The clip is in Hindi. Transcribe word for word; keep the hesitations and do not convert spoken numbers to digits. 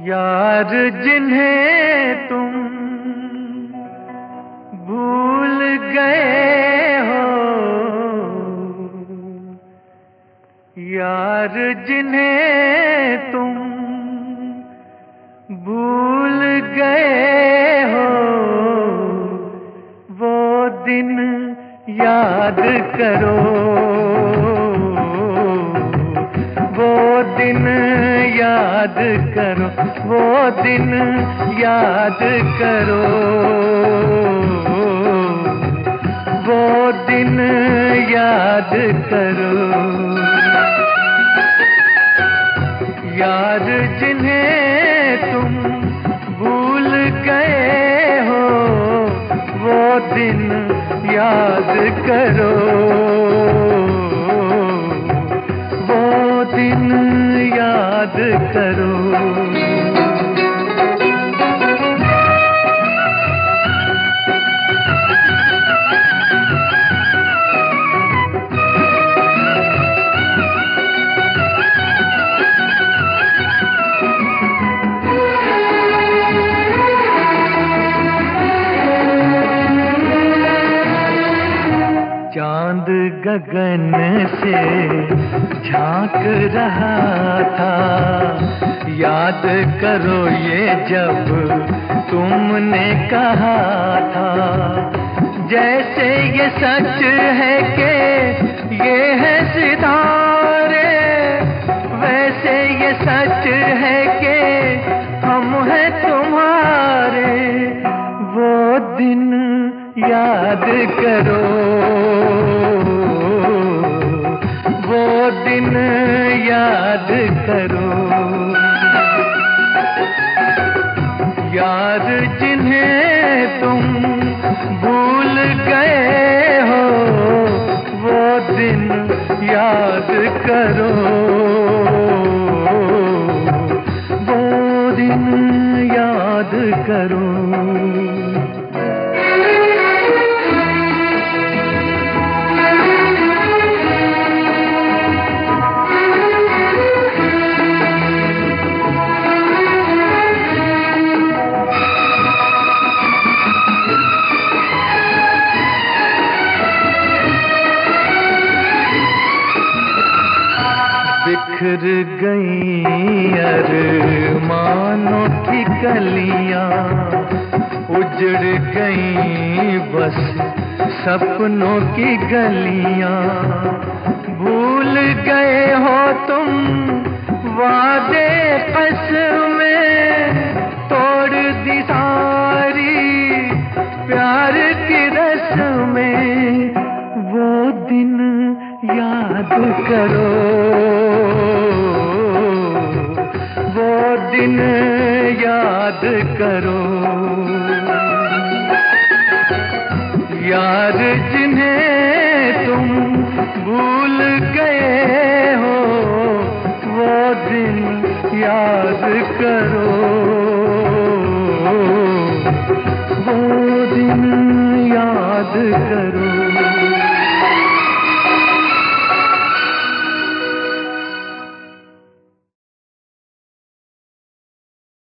यार जिन्हें तुम भूल गए हो, यार जिन्हें तुम भूल गए हो, वो दिन याद करो, वो दिन याद करो, वो दिन याद करो, वो दिन याद करो। यार जिन्हें तुम भूल गए हो, वो दिन याद करो, वो दिन याद करो। चांद गगन से झांक रहा था, याद करो ये जब तुमने कहा था। जैसे ये सच है कि ये है सितारे, वैसे ये सच है कि हम हैं तुम्हारे। वो दिन याद करो, वो दिन याद करो। यार जिन्हें तुम भूल गए हो, वो दिन याद करो, वो दिन याद करो। बिखर गई अरमानों की कलियां, उजड़ गई बस सपनों की गलियां। भूल गए हो तुम वादे कसमें, तोड़ दी सारी प्यार की रस्में। वो दिन याद करो, वो दिन याद करो। यार जिन्हें तुम भूल गए हो, वो दिन याद करो, वो दिन याद करो।